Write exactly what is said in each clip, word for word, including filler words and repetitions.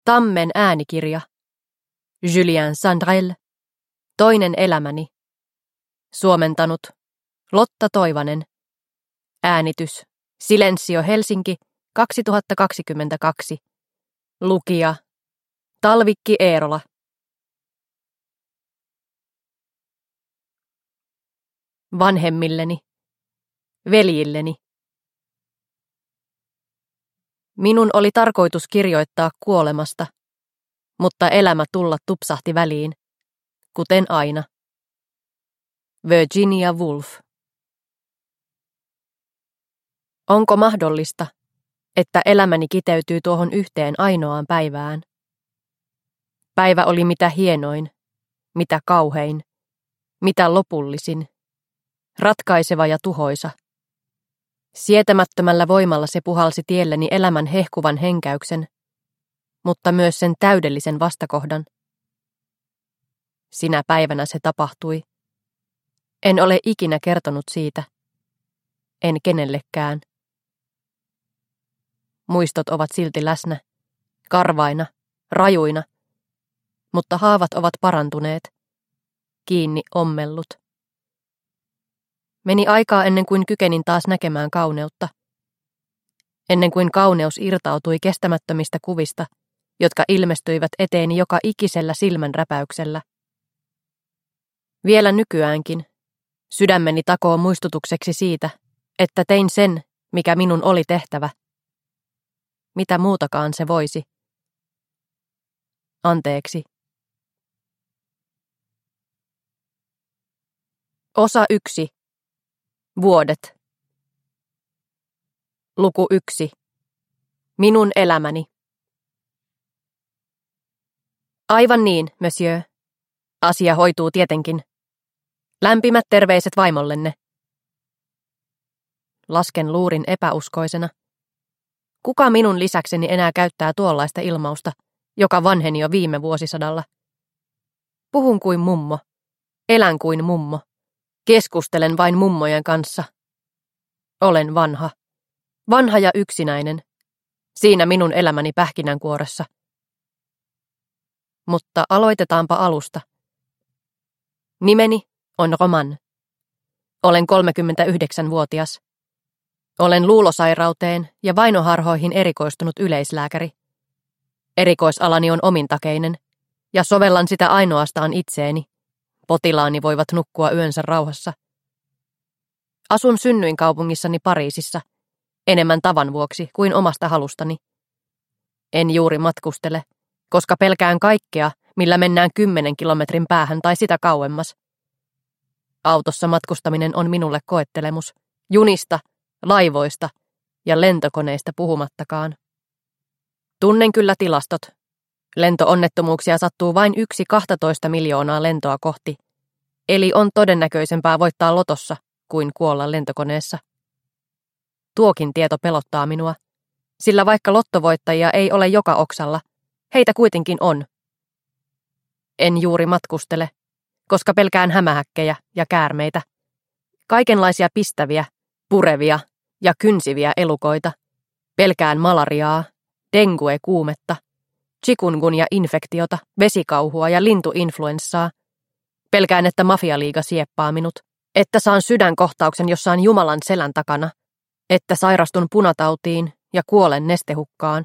Tammen äänikirja. Julien Sandrel. Toinen elämäni. Suomentanut Lotta Toivanen. Äänitys Silensio Helsinki kaksituhattakaksikymmentäkaksi. Lukija Talvikki Eerola. Vanhemmilleni. Veljilleni. Minun oli tarkoitus kirjoittaa kuolemasta, mutta elämä tulla tupsahti väliin, kuten aina. Virginia Woolf. Onko mahdollista, että elämäni kiteytyy tuohon yhteen ainoaan päivään? Päivä oli mitä hienoin, mitä kauhein, mitä lopullisin, ratkaiseva ja tuhoisa. Sietämättömällä voimalla se puhalsi tielleni elämän hehkuvan henkäyksen, mutta myös sen täydellisen vastakohdan. Sinä päivänä se tapahtui. En ole ikinä kertonut siitä. En kenellekään. Muistot ovat silti läsnä, karvaina, rajuina, mutta haavat ovat parantuneet, kiinni ommellut. Meni aikaa ennen kuin kykenin taas näkemään kauneutta. Ennen kuin kauneus irtautui kestämättömistä kuvista, jotka ilmestyivät eteeni joka ikisellä silmänräpäyksellä. Vielä nykyäänkin sydämeni takoo muistutukseksi siitä, että tein sen, mikä minun oli tehtävä. Mitä muutakaan se voisi. Anteeksi. Osa yksi. Vuodet. Luku yksi. Minun elämäni. Aivan niin, monsieur. Asia hoituu tietenkin. Lämpimät terveiset vaimollenne. Lasken luurin epäuskoisena. Kuka minun lisäkseni enää käyttää tuollaista ilmausta, joka vanheni jo viime vuosisadalla? Puhun kuin mummo. Elän kuin mummo. Keskustelen vain mummojen kanssa. Olen vanha. Vanha ja yksinäinen. Siinä minun elämäni pähkinänkuoressa. Mutta aloitetaanpa alusta. Nimeni on Roman. Olen kolmekymmentäyhdeksänvuotias. Olen luulosairauteen ja vainoharhoihin erikoistunut yleislääkäri. Erikoisalani on omintakeinen, ja sovellan sitä ainoastaan itseeni. Potilaani voivat nukkua yönsä rauhassa. Asun synnyinkaupungissani Pariisissa, enemmän tavan vuoksi kuin omasta halustani. En juuri matkustele, koska pelkään kaikkea, millä mennään kymmenen kilometrin päähän tai sitä kauemmas. Autossa matkustaminen on minulle koettelemus, junista, laivoista ja lentokoneista puhumattakaan. Tunnen kyllä tilastot. Lentoonnettomuuksia sattuu vain yksi kaksitoista miljoonaa lentoa kohti, eli on todennäköisempää voittaa lotossa kuin kuolla lentokoneessa. Tuokin tieto pelottaa minua, sillä vaikka lottovoittajia ei ole joka oksalla, heitä kuitenkin on. En juuri matkustele, koska pelkään hämähäkkejä ja käärmeitä, kaikenlaisia pistäviä, purevia ja kynsiviä elukoita. Pelkään malariaa, dengue-kuumetta, chikungunya-infektiota, vesikauhua ja lintuinfluenssaa. Pelkään, että mafialiiga sieppaa minut, että saan sydänkohtauksen jossain Jumalan selän takana, että sairastun punatautiin ja kuolen nestehukkaan.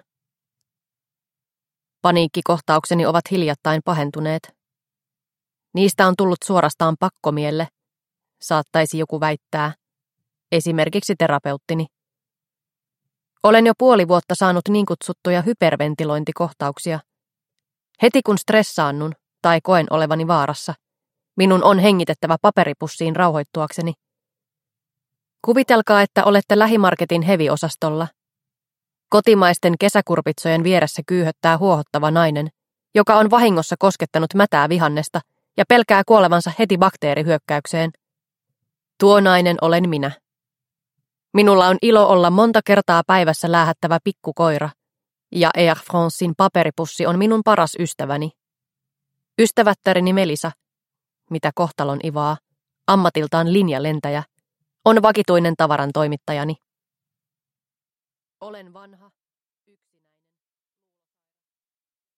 Paniikkikohtaukseni ovat hiljattain pahentuneet. Niistä on tullut suorastaan pakkomielle, saattaisi joku väittää, esimerkiksi terapeuttini. Olen jo puoli vuotta saanut niin kutsuttuja hyperventilointikohtauksia. Heti kun stressaannun tai koen olevani vaarassa, minun on hengitettävä paperipussiin rauhoittuakseni. Kuvitelkaa, että olette lähimarketin heviosastolla. Kotimaisten kesäkurpitsojen vieressä kyyhöttää huohottava nainen, joka on vahingossa koskettanut mätää vihannesta ja pelkää kuolevansa heti bakteerihyökkäykseen. Tuo nainen olen minä. Minulla on ilo olla monta kertaa päivässä läähättävä pikkukoira, ja Air Francein paperipussi on minun paras ystäväni. Ystävättäreni Melisa, mitä kohtalon ivaa, ammatiltaan linjalentäjä, on vakituinen tavaran toimittajani. Olen vanha.